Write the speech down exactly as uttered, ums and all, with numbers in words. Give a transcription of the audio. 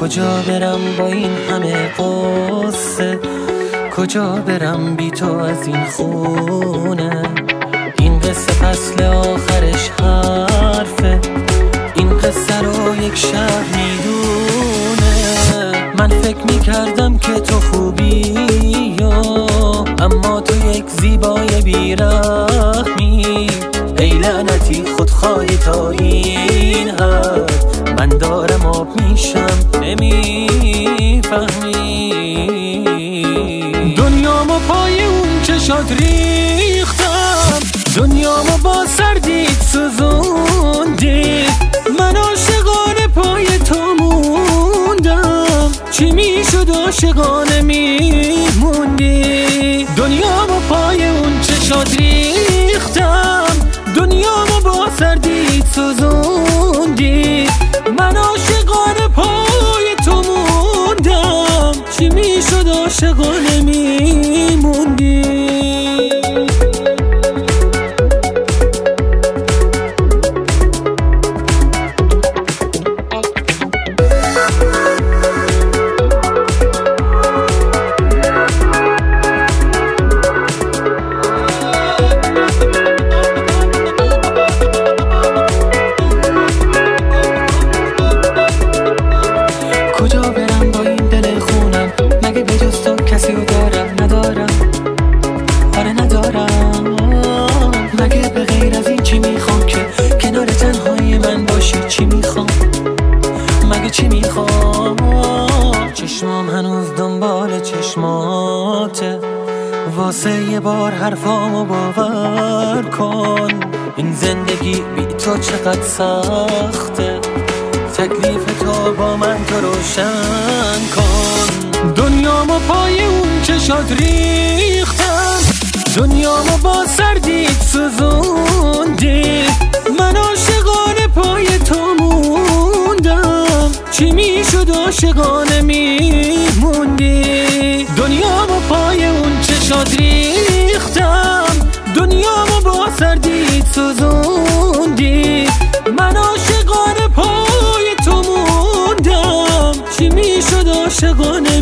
کجا برم با این همه قصه، کجا برم بی تو از این خونه. این قصه فصل آخرش حرفه، این قصه رو یک شهر میدونه. من فکر میکردم که تو خوبی اما تو یک زیبای بیرحمی. ای لعنتی خودخواهی تا این حد، من دارم آب میشم نمیفهمی. دنیامو پای اون چشات ریختم، دنیامو با سردید سوزوندی. من عاشقانه پای تو موندم، چی میشد عاشقانه میموندی. دنیامو پای اون چشات ریختم، دنیامو با سردید سوزوندی. من عاشقانه پای تو موندم، چی میشد عاشقانه میموندی. کجا برم با این دل خونم، مگه به جز تو کسی رو دارم؟ ندارم، آره ندارم. مگه به غیر از این چی میخوام که کنار تنهای من باشی؟ چی میخوام؟ مگه چی میخوام؟ چشمام هنوز دنبال چشماته، واسه یه بار حرفامو باور کن. این زندگی بی تو چقدر سخته، تکلیف تو با من تو روشن کن. دنیامو پای اون چشات ریختم، دنیامو با سردید سوزوندی. من عاشقانه پای تو موندم، چی میشد عاشقانه میموندی. دنیامو پای اون چشات ریختم، دنیامو با سردید سوزوندی. من عاشقانه پای تو موندم، چی میشد عاشقانه